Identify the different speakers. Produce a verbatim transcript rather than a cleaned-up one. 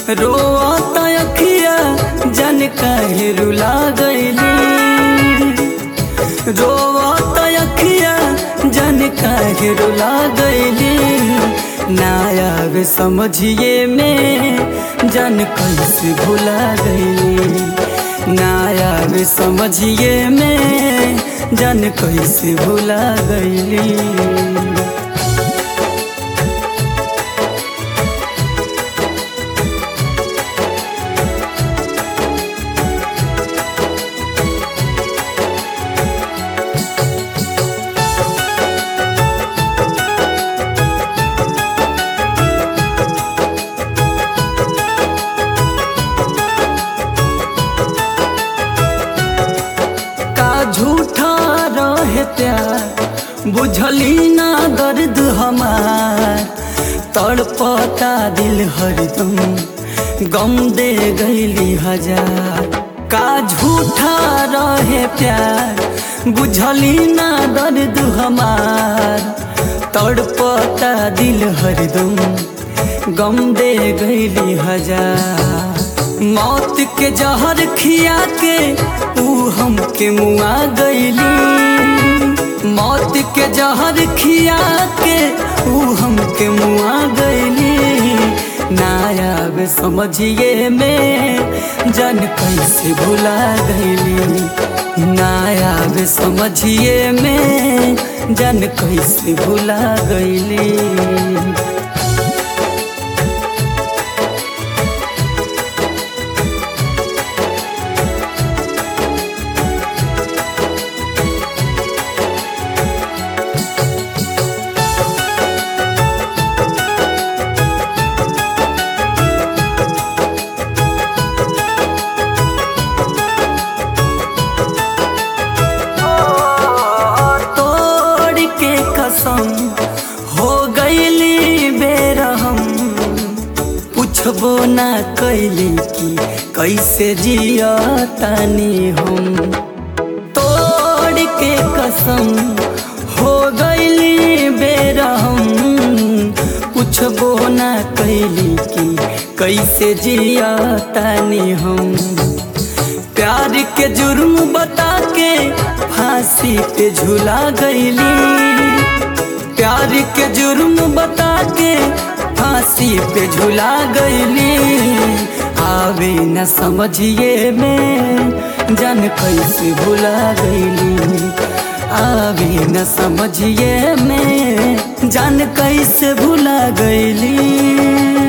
Speaker 1: रोता अखिया जन काहे रुला गईली, रोता अखिया जन काहे रुला गईली। ना आवे समझिए में जन कैसे भुला गईली, ना आवे समझिए में जन कैसे भुला गईली। झूठा रहे प्यार बुझली ना दर्द हमार, तड़पता दिल हरदम गम दे गईली हजार। का झूठा रहे प्यार बुझली ना दर्द हमार, तड़पता दिल हरदम गम दे गईली हजार। मौत के जहर खिया के ऊ हमके मुआ गईली, मौत के जहर खिया के ऊ हमके मुआ गईली। ना आवे समझिए में जन कैसे भुला गईली, ना आवे समझिए में जन कैसे भुला गईली। हो गईली बेरहम पूछबो ना कैली कि कैसे जिया तानी हम। तोड़ के कसम हो गईली बेरहम पूछबो ना कैली कि कैसे जिया तानी हम। प्यार के जुर्म बता के फांसी पे झूला गईली, प्यार के जुर्म बता के फांसी पे झूला गईली। आवे न समझिए में जन कैसे भुला गईली, आवे न समझिए में जन कैसे भुला गईली।